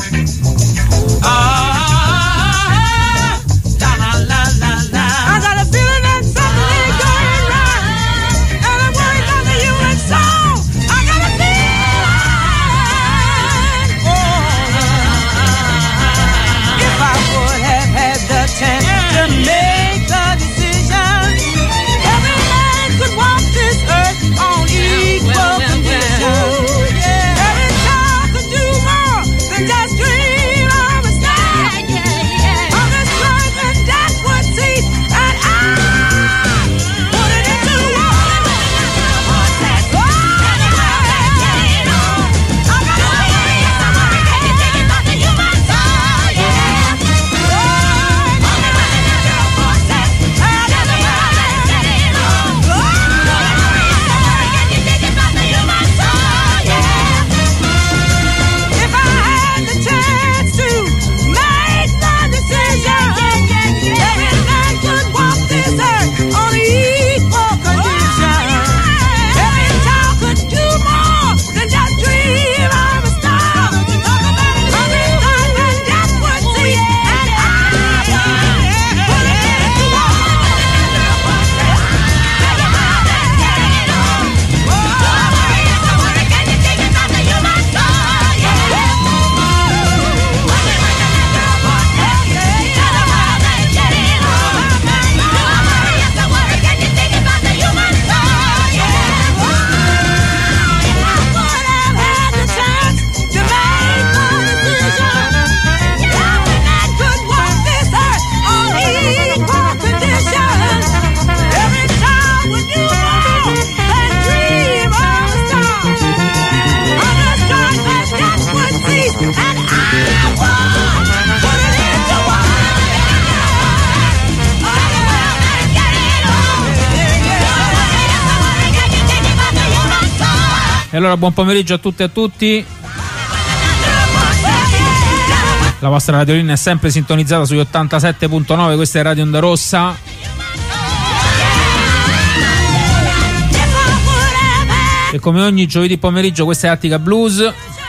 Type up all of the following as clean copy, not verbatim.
E allora buon pomeriggio a tutte e a tutti. La vostra radiolina è sempre sintonizzata sugli 87.9, questa è Radio Onda Rossa. E come ogni giovedì pomeriggio questa è Attica Blues.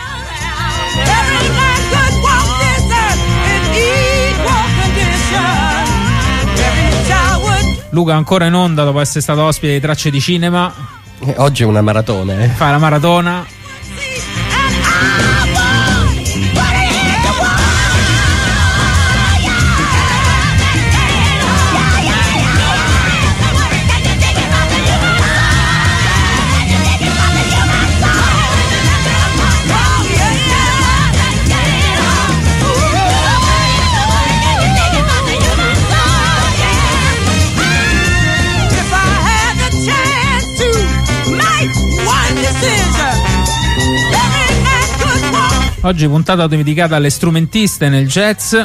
Luca ancora in onda dopo essere stato ospite di Tracce di Cinema. Oggi è una maratona, Fa la maratona. Oggi puntata dedicata alle strumentiste nel jazz.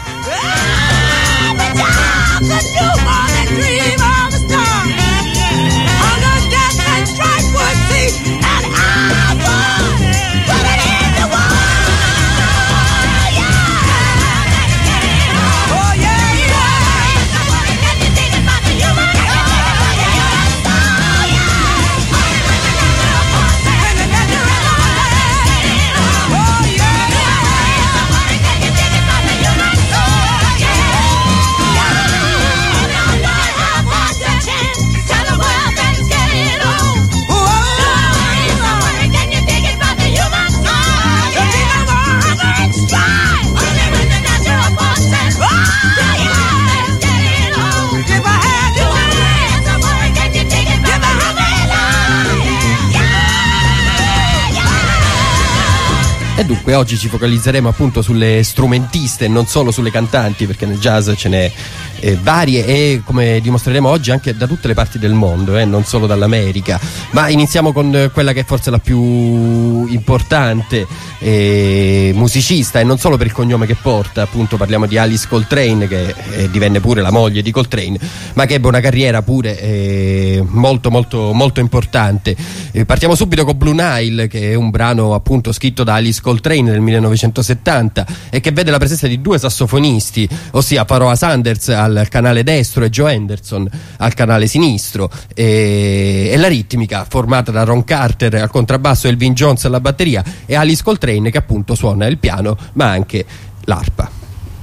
E dunque oggi ci focalizzeremo appunto sulle strumentiste e non solo sulle cantanti, perché nel jazz ce n'è varie e, come dimostreremo oggi, anche da tutte le parti del mondo, non solo dall'America. Ma iniziamo con quella che è forse la più importante musicista, e non solo per il cognome che porta, appunto parliamo di Alice Coltrane, che divenne pure la moglie di Coltrane, ma che ebbe una carriera pure molto molto molto importante. Partiamo subito con Blue Nile, che è un brano appunto scritto da Alice Coltrane nel 1970 e che vede la presenza di due sassofonisti, ossia Pharoah Sanders al al canale destro e Joe Henderson al canale sinistro, e la ritmica formata da Ron Carter al contrabbasso, Elvin Jones alla batteria e Alice Coltrane che appunto suona il piano ma anche l'arpa.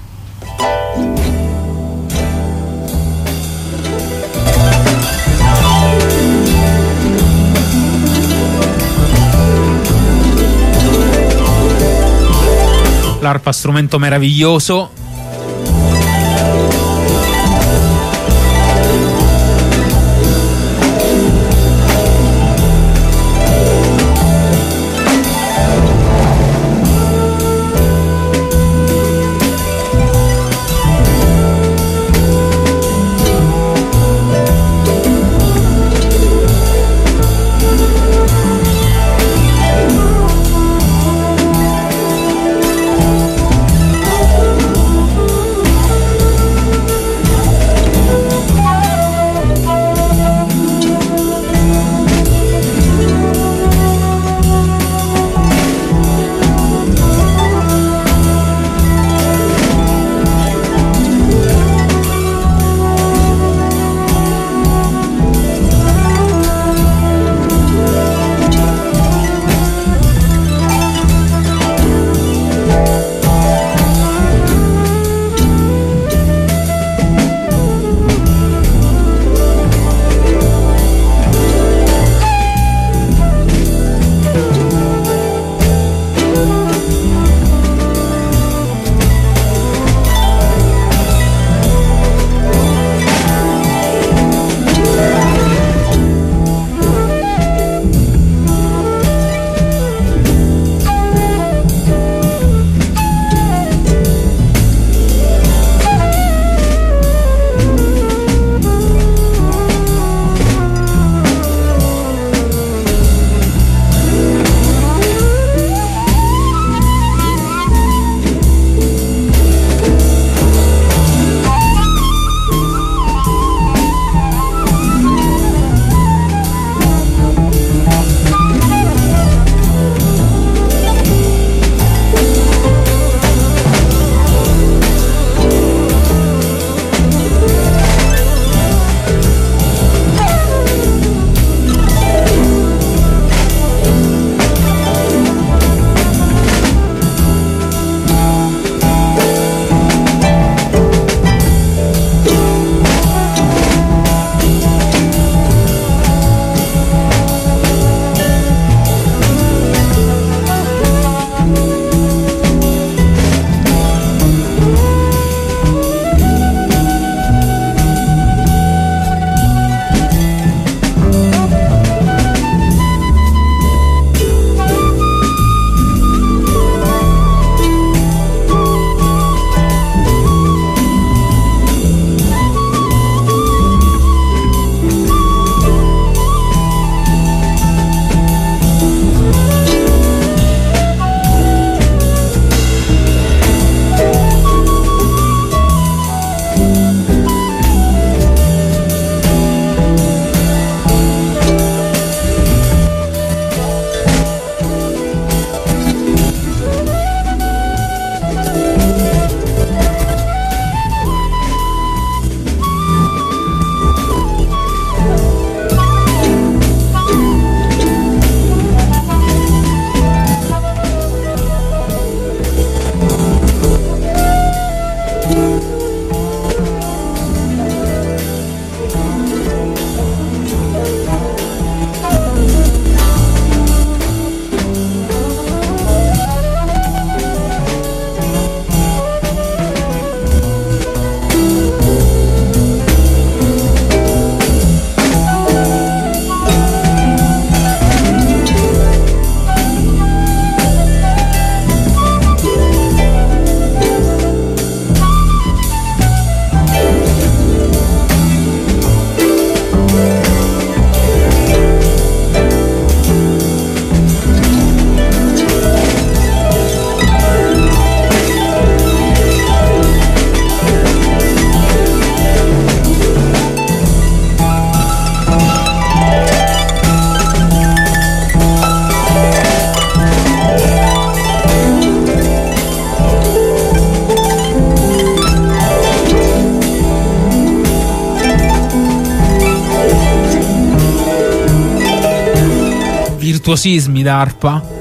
L'arpa, strumento meraviglioso. virtuosismi d'arpa.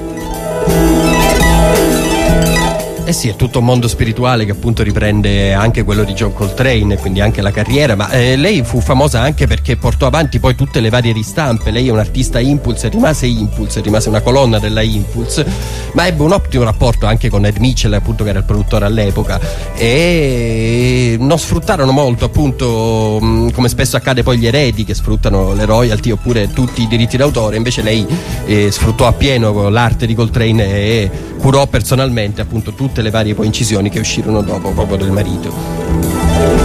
Eh sì, è tutto un mondo spirituale che appunto riprende anche quello di John Coltrane, quindi anche la carriera, ma lei fu famosa anche perché portò avanti poi tutte le varie ristampe. Lei è un'artista Impulse, rimase una colonna della Impulse, ma ebbe un ottimo rapporto anche con Ed Mitchell, appunto, che era il produttore all'epoca, e non sfruttarono molto, appunto, come spesso accade poi gli eredi che sfruttano le royalty oppure tutti i diritti d'autore. Invece lei sfruttò appieno l'arte di Coltrane e curò personalmente appunto tutte le varie poi incisioni che uscirono dopo proprio del marito.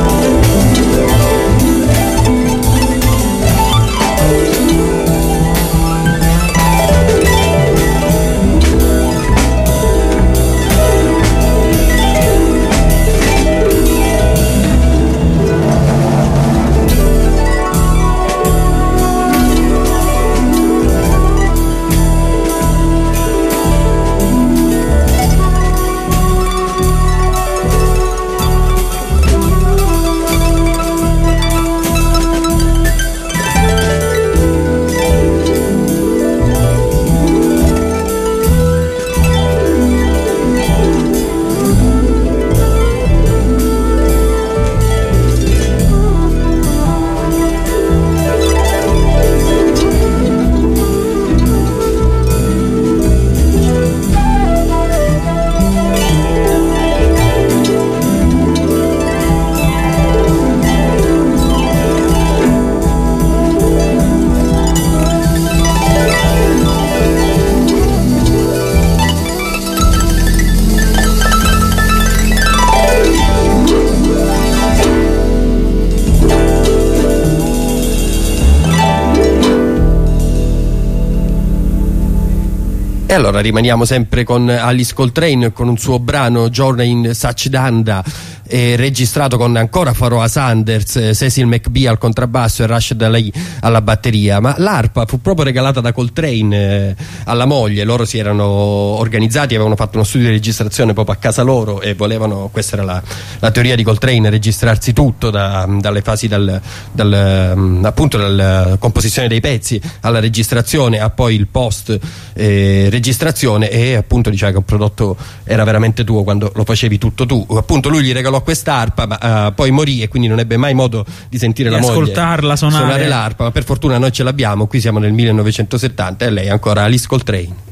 E allora rimaniamo sempre con Alice Coltrane, con un suo brano Journey in Sachdanda, registrato con ancora Pharoah Sanders, Cecil McBee al contrabbasso e Rashid Ali alla batteria. Ma l'arpa fu proprio regalata da Coltrane alla moglie. Loro si erano organizzati, avevano fatto uno studio di registrazione proprio a casa loro e volevano, questa era la teoria di Coltrane, registrarsi tutto dalle fasi appunto dalla composizione dei pezzi alla registrazione a poi il post registrazione, e appunto diceva che un prodotto era veramente tuo quando lo facevi tutto tu. Appunto lui gli regalò quest'arpa, ma poi morì e quindi non ebbe mai modo di sentire la moglie ascoltarla suonare l'arpa, ma per fortuna noi ce l'abbiamo. Qui siamo nel 1970 e lei è ancora Alice Coltrane.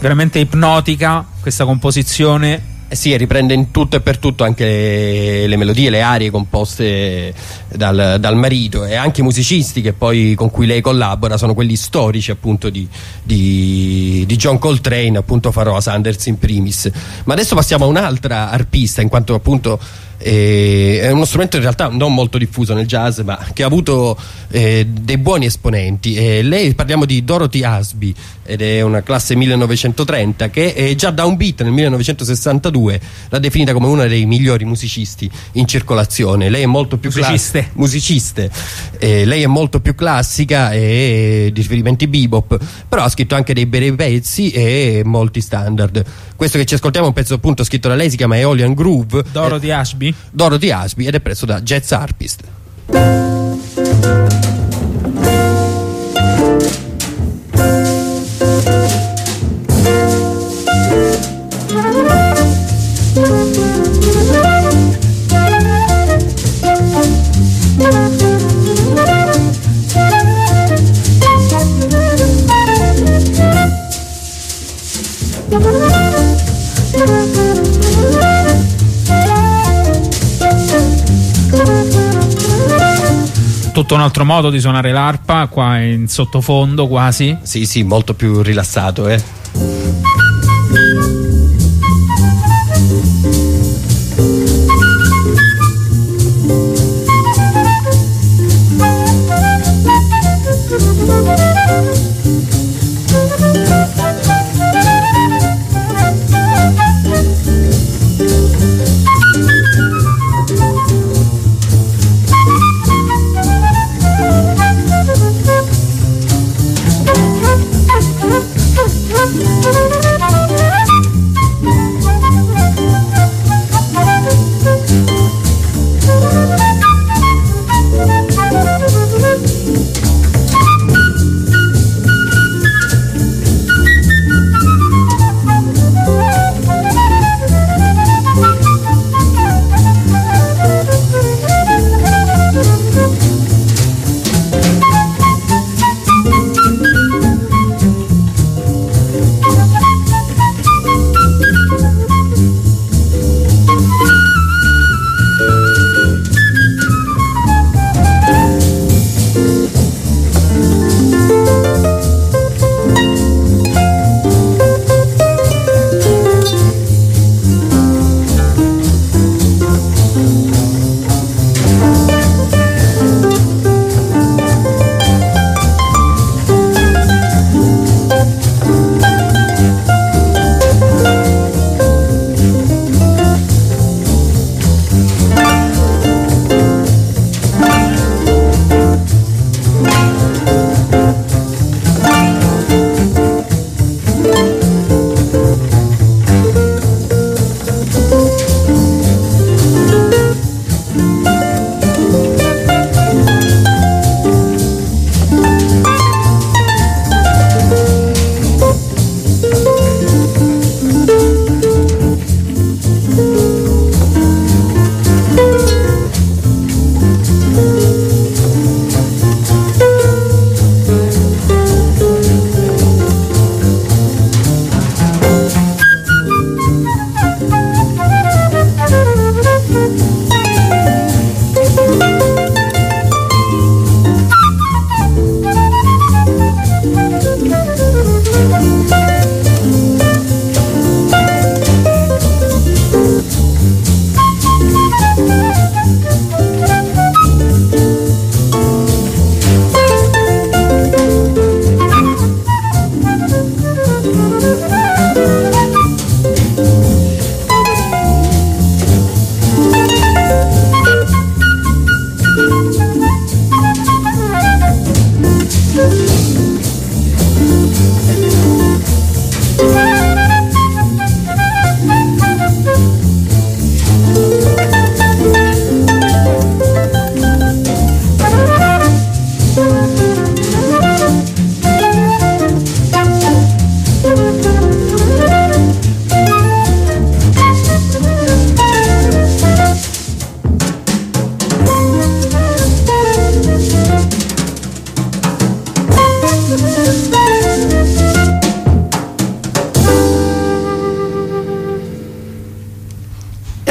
veramente ipnotica questa composizione. Sì, riprende in tutto e per tutto anche le melodie, le arie composte dal marito, e anche i musicisti che poi con cui lei collabora sono quelli storici appunto di John Coltrane, appunto Pharoah Sanders in primis. Ma adesso passiamo a un'altra arpista, in quanto appunto è uno strumento in realtà non molto diffuso nel jazz, ma che ha avuto dei buoni esponenti. Lei, parliamo di Dorothy Asby, ed è una classe 1930 che già da un beat nel 1962 l'ha definita come una dei migliori musicisti in circolazione. Lei è molto più musiciste. Lei è molto più classica e di riferimenti bebop, però ha scritto anche dei bei pezzi e molti standard. Questo che ci ascoltiamo è un pezzo appunto scritto da lei, si chiama Aeolian Groove. Dorothy Asby, ed è preso da Jazz Harpist. Tutto un altro modo di suonare l'arpa, qua in sottofondo quasi. Sì, molto più rilassato,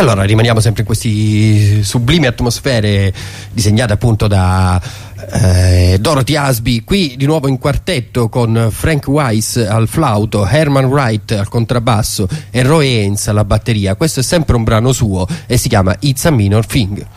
allora rimaniamo sempre in queste sublimi atmosfere disegnate appunto da Dorothy Asby, qui di nuovo in quartetto con Frank Weiss al flauto, Herman Wright al contrabbasso e Roy Haynes alla batteria. Questo è sempre un brano suo e si chiama It's a Minor Thing.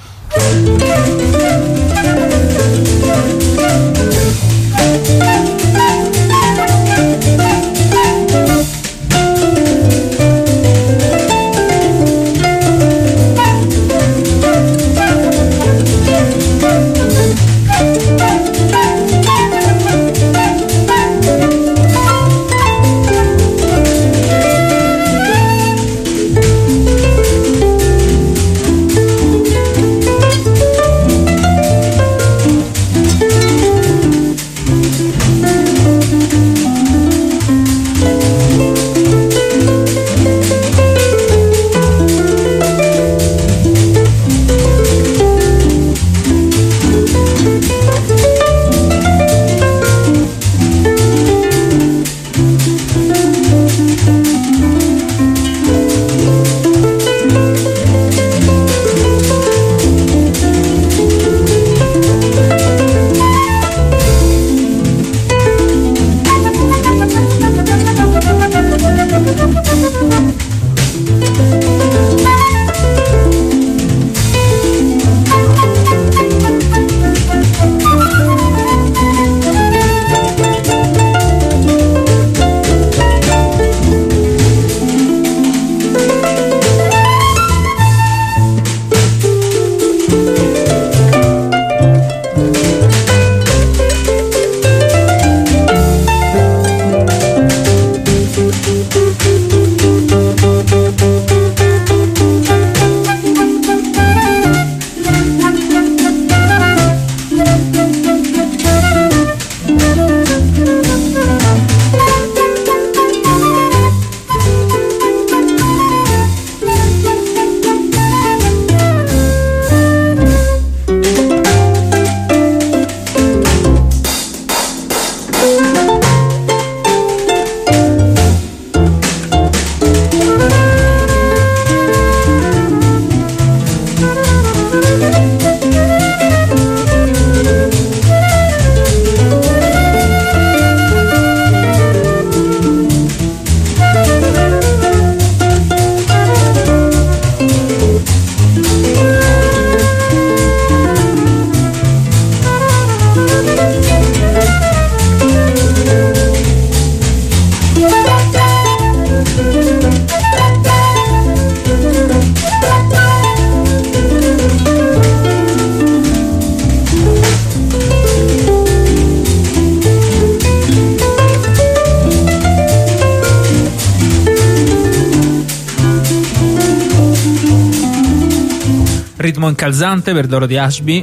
Ritmo incalzante per Dorothy Asby.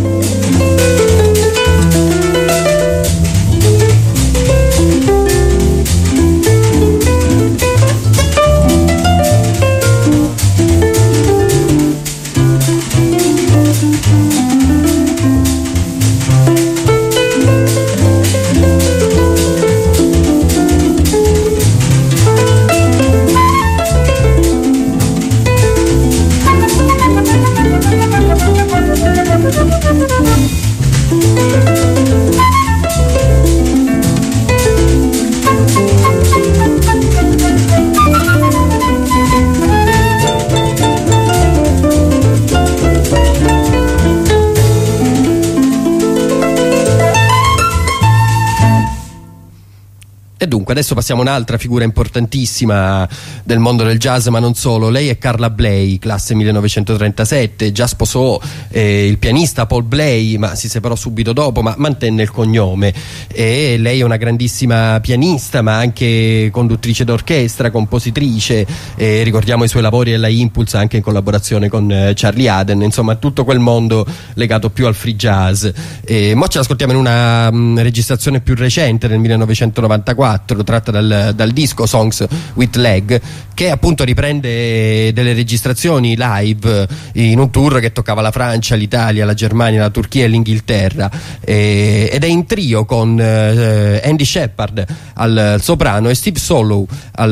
E dunque adesso passiamo a un'altra figura importantissima del mondo del jazz, ma non solo. Lei è Carla Bley, classe 1937, già sposò il pianista Paul Bley, ma si separò subito dopo, ma mantenne il cognome. E lei è una grandissima pianista, ma anche conduttrice d'orchestra, compositrice, ricordiamo i suoi lavori alla Impulse anche in collaborazione con Charlie Haden, insomma tutto quel mondo legato più al free jazz. Mo ce l'ascoltiamo in una registrazione più recente del 1994, 2004, tratta dal disco Songs with Leg, che appunto riprende delle registrazioni live in un tour che toccava la Francia, l'Italia, la Germania, la Turchia e l'Inghilterra, ed è in trio con Andy Shepard al soprano e Steve Solow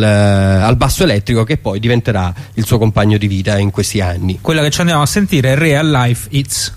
al basso elettrico, che poi diventerà il suo compagno di vita in questi anni. Quella che ci andiamo a sentire è Real Life Hits.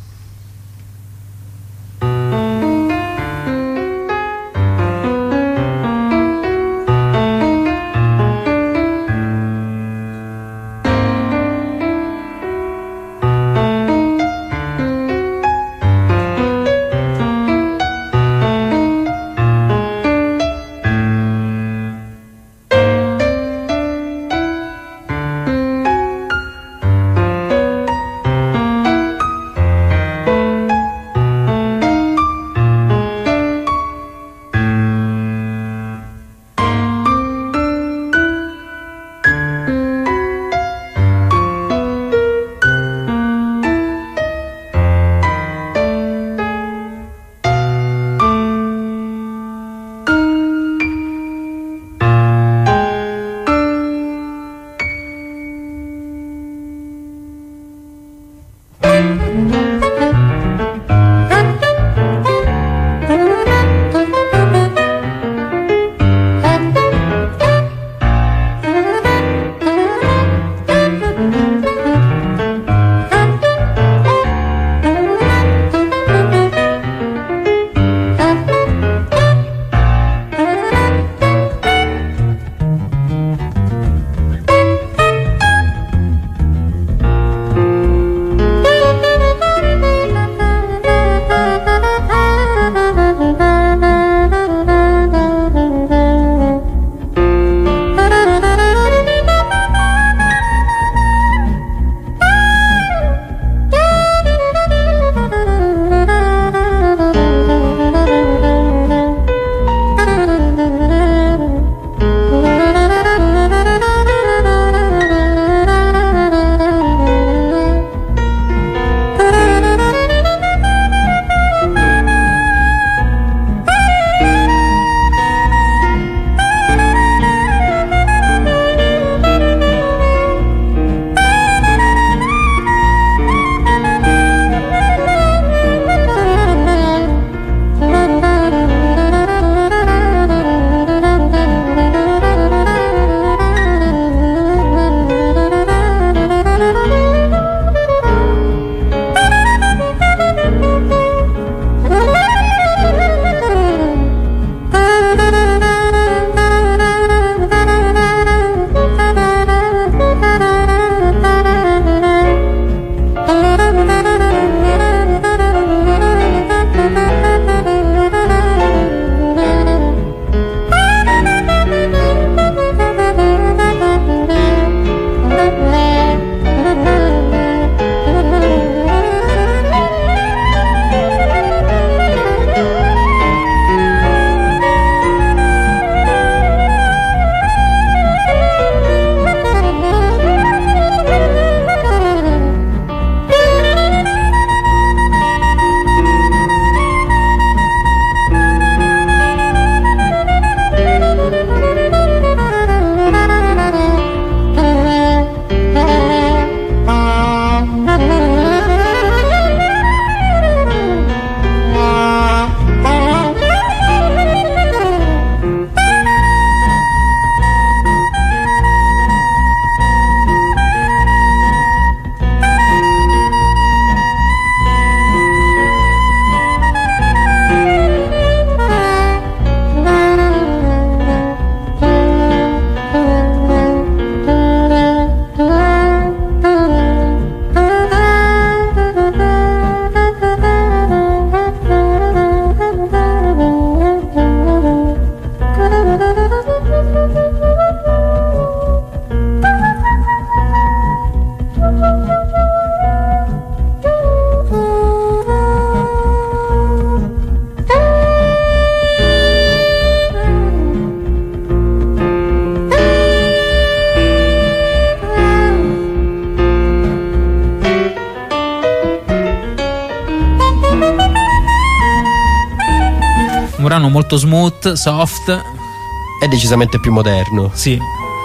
brano molto smooth, soft, È decisamente più moderno. Sì.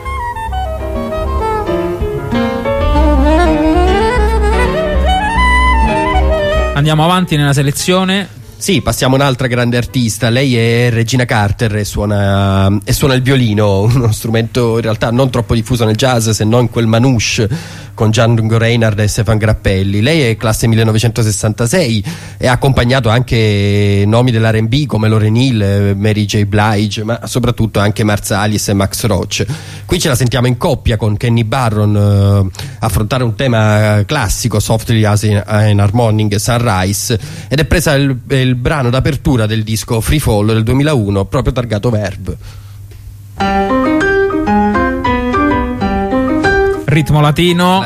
Andiamo avanti nella selezione. Sì, passiamo a un'altra grande artista. Lei è Regina Carter e suona il violino, uno strumento in realtà non troppo diffuso nel jazz, se non quel manouche con Django Reinhardt e Stefan Grappelli. Lei è classe 1966 e ha accompagnato anche nomi dell'R&B come Lauryn Hill, Mary J. Blige, ma soprattutto anche Marsalis e Max Roach. Qui ce la sentiamo in coppia con Kenny Barron affrontare un tema classico, Softly as in Harmonic Sunrise, ed è presa il brano d'apertura del disco Free Fall del 2001, proprio targato Verve. Ritmo latino.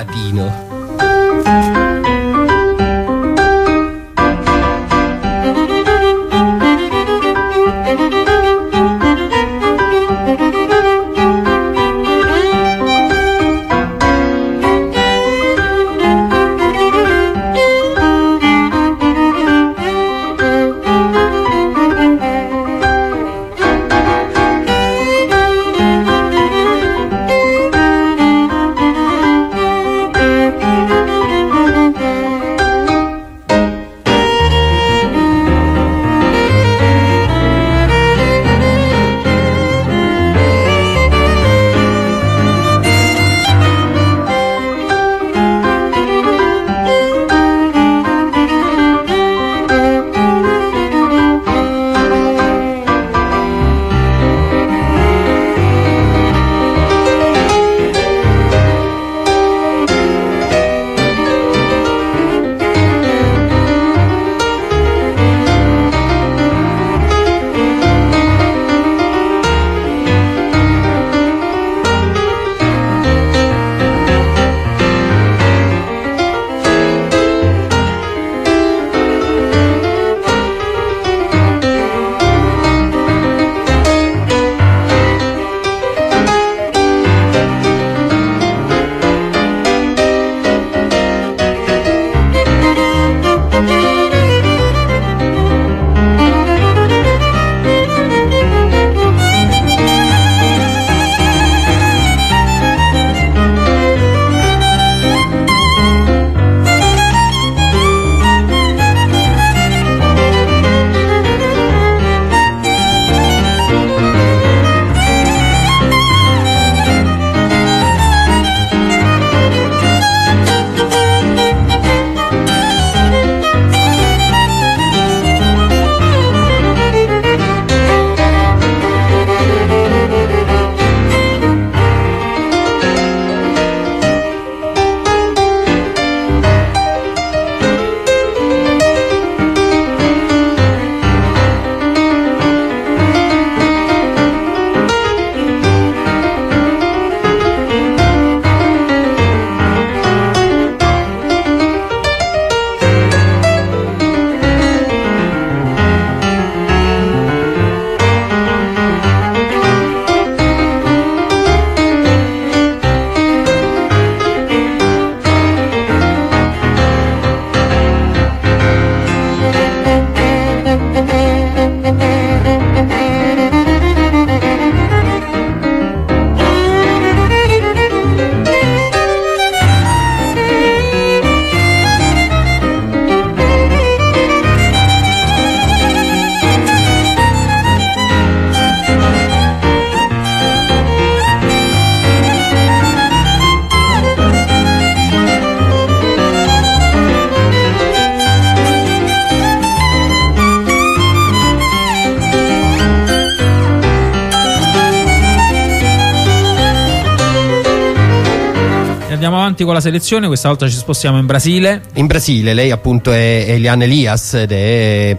Andiamo avanti con la selezione, questa volta ci spostiamo in Brasile. In Brasile, lei appunto è Eliane Elias ed è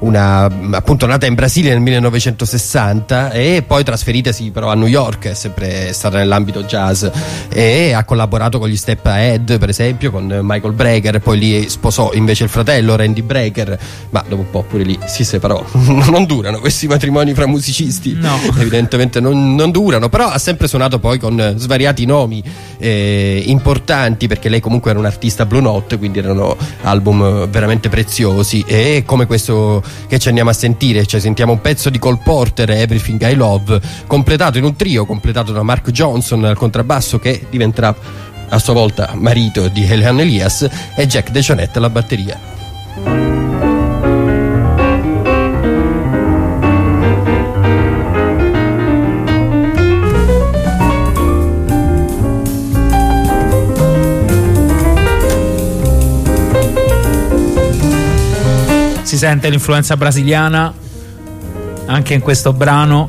appunto nata in Brasile nel 1960 e poi trasferitasi però a New York, è sempre stata nell'ambito jazz e ha collaborato con gli Step Ahead, per esempio, con Michael Brecker, poi lì sposò invece il fratello Randy Brecker, ma dopo un po' pure lì si separò. Non durano questi matrimoni fra musicisti, no. Evidentemente non durano, però ha sempre suonato poi con svariati nomi importanti, perché lei comunque era un'artista Blue Note, quindi erano album veramente preziosi, e come questo che ci andiamo a sentire. Ci sentiamo un pezzo di Cole Porter, Everything I Love, completato in un trio, completato da Mark Johnson al contrabbasso, che diventerà a sua volta marito di Elian Elias, e Jack DeJohnette alla batteria. Si sente l'influenza brasiliana anche in questo brano.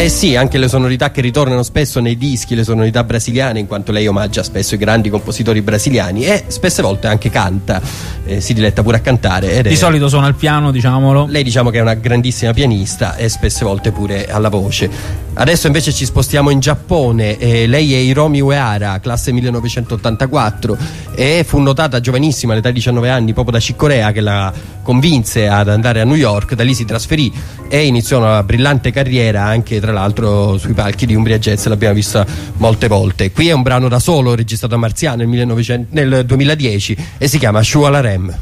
Sì, anche le sonorità che ritornano spesso nei dischi, le sonorità brasiliane, in quanto lei omaggia spesso i grandi compositori brasiliani e spesse volte anche canta, si diletta pure a cantare. Di solito suona il piano, diciamolo. Lei diciamo che è una grandissima pianista e spesse volte pure alla voce. Adesso invece ci spostiamo in Giappone, lei è Hiromi Uehara, classe 1984, e fu notata giovanissima all'età di 19 anni proprio da Chick Corea, che la convinse ad andare a New York. Da lì si trasferì e iniziò una brillante carriera anche tra l'altro sui palchi di Umbria Jazz, l'abbiamo vista molte volte. Qui è un brano da solo registrato a Marziano nel 2010 e si chiama Shua la Rem.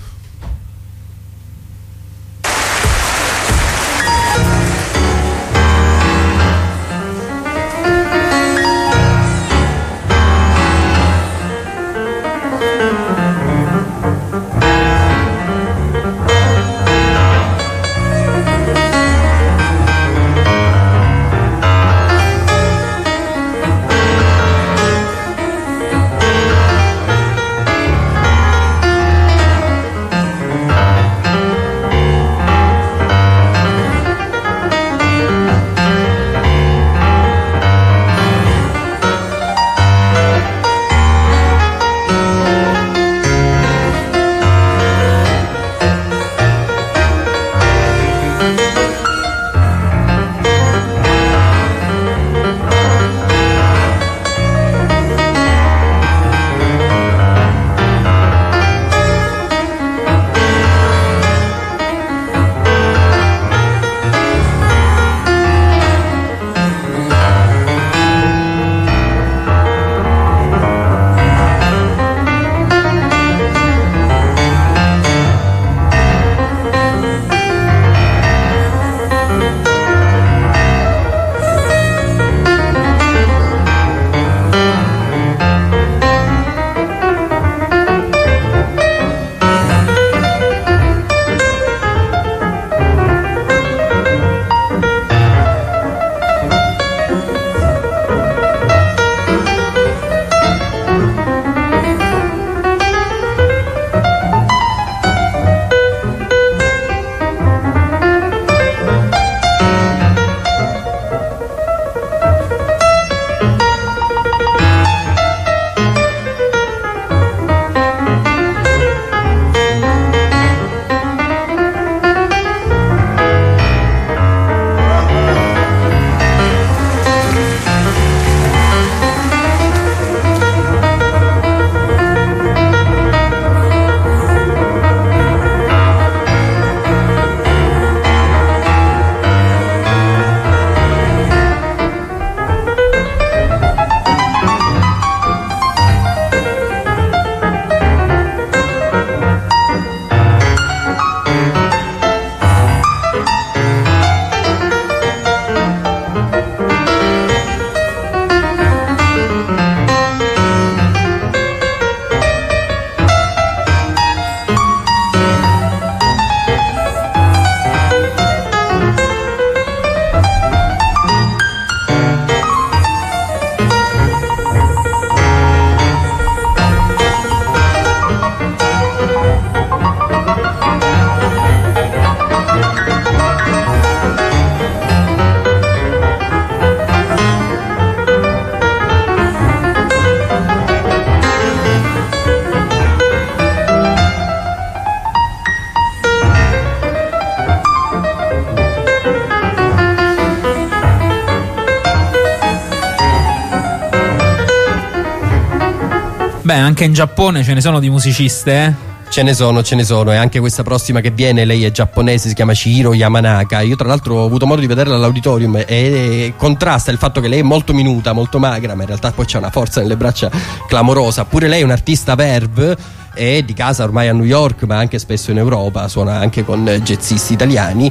Beh, anche in Giappone ce ne sono di musiciste, eh? Ce ne sono, e anche questa prossima che viene, lei è giapponese, si chiama Chihiro Yamanaka. Io tra l'altro ho avuto modo di vederla all'auditorium e contrasta il fatto che lei è molto minuta, molto magra, ma in realtà poi c'è una forza nelle braccia clamorosa. Pure lei è un'artista verve, è di casa ormai a New York, ma anche spesso in Europa, suona anche con jazzisti italiani,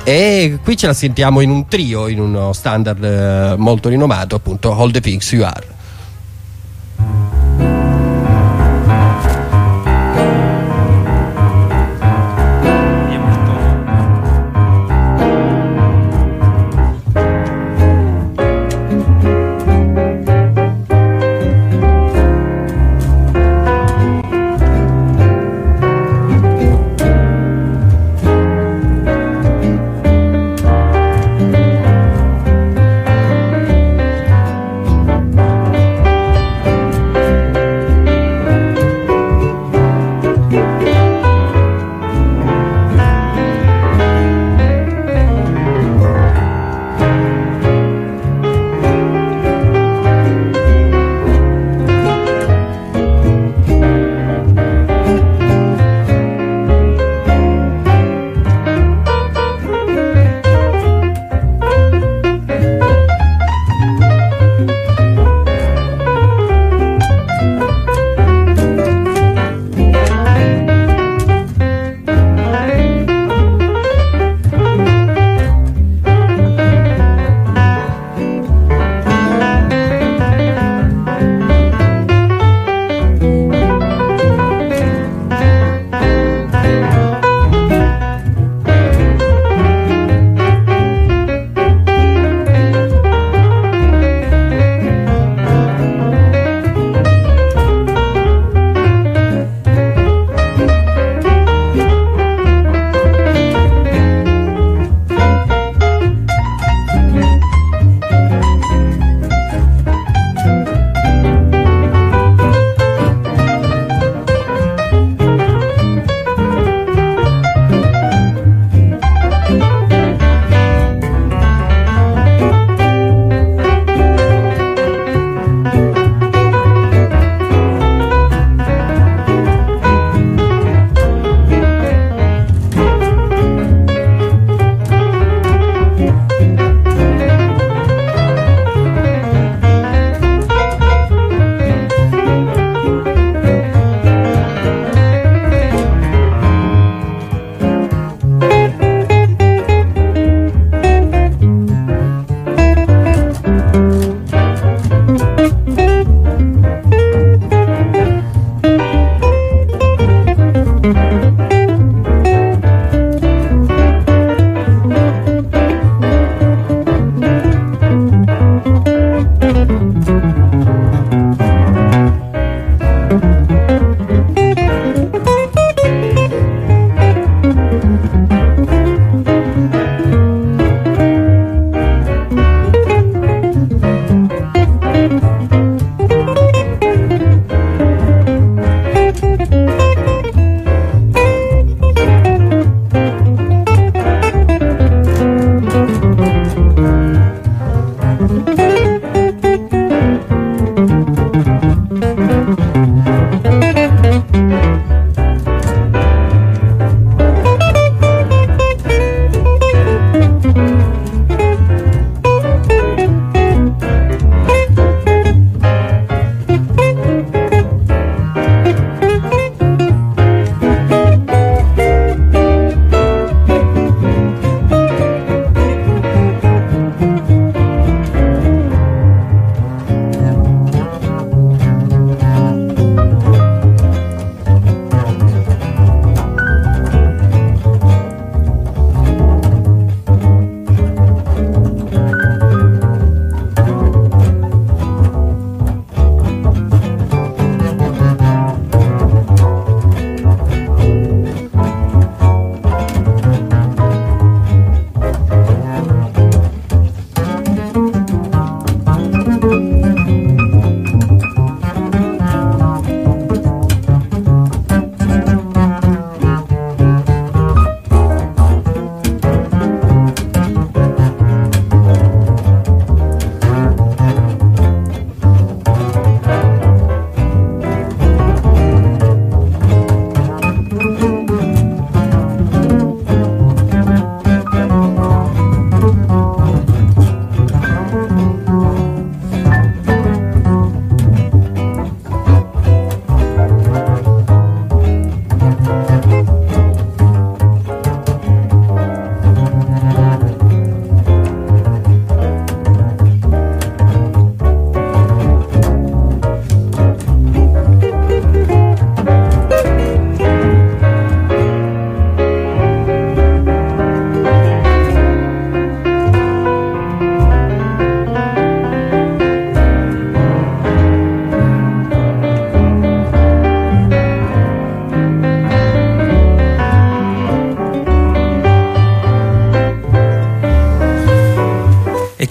e qui ce la sentiamo in un trio, in uno standard molto rinomato, appunto All the Things You Are.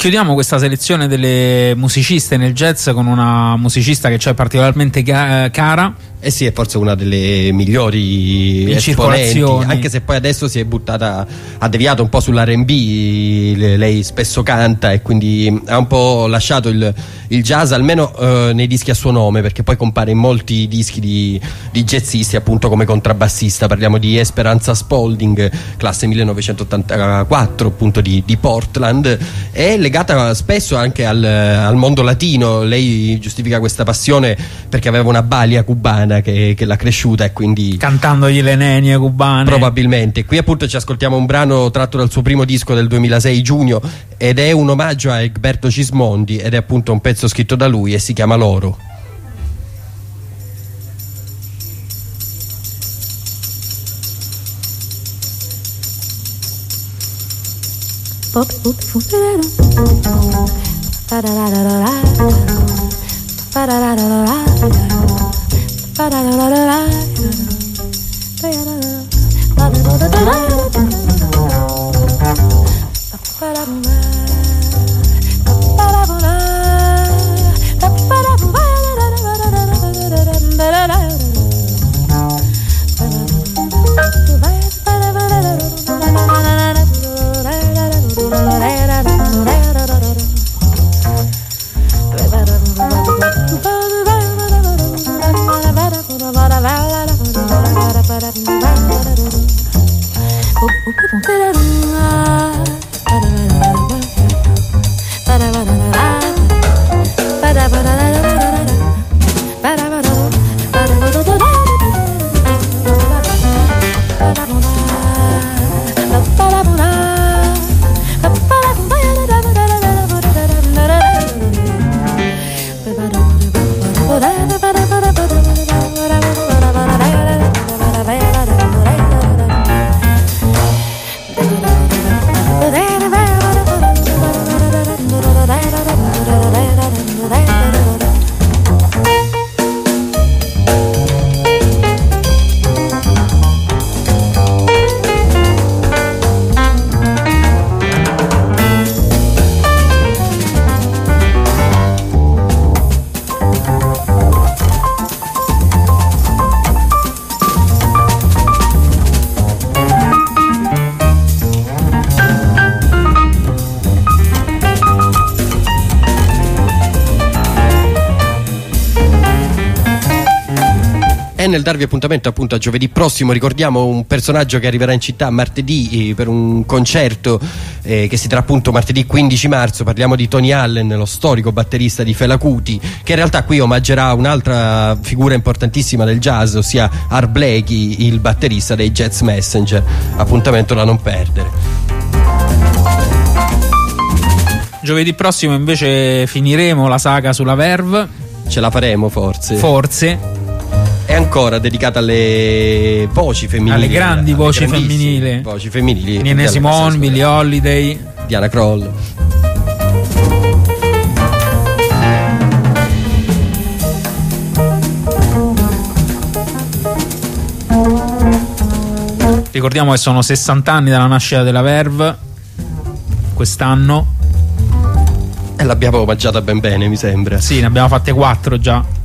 Chiudiamo questa selezione delle musiciste nel jazz con una musicista che ci è particolarmente cara. Eh sì, è forse una delle migliori esponenti, anche se poi adesso si è buttata, ha deviato un po' sull'R&B, lei spesso canta e quindi ha un po' lasciato il jazz, almeno nei dischi a suo nome, perché poi compare in molti dischi di jazzisti appunto come contrabbassista. Parliamo di Esperanza Spalding, classe 1984 appunto di Portland. È legata spesso anche al mondo latino, lei giustifica questa passione perché aveva una balia cubana che l'ha cresciuta e quindi cantandogli le nenie cubane probabilmente. Qui appunto ci ascoltiamo un brano tratto dal suo primo disco del 2006, Giugno, ed è un omaggio a Egberto Gismondi ed è appunto un pezzo scritto da lui e si chiama Loro. Nel darvi appuntamento appunto a giovedì prossimo, ricordiamo un personaggio che arriverà in città martedì per un concerto che si terrà appunto martedì 15 marzo. Parliamo di Tony Allen, lo storico batterista di Fela Kuti, che in realtà qui omaggerà un'altra figura importantissima del jazz, ossia Art Blakey, il batterista dei Jazz Messenger. Appuntamento da non perdere. Giovedì prossimo invece finiremo la saga sulla Verve. Ce la faremo forse. È ancora dedicata alle voci femminili, alle grandi voci femminili, Nina Simone, Billie Holiday, Diana Krall. Ricordiamo che sono 60 anni dalla nascita della Verve quest'anno e l'abbiamo omaggiata ben bene, mi sembra. Sì, ne abbiamo fatte 4 già.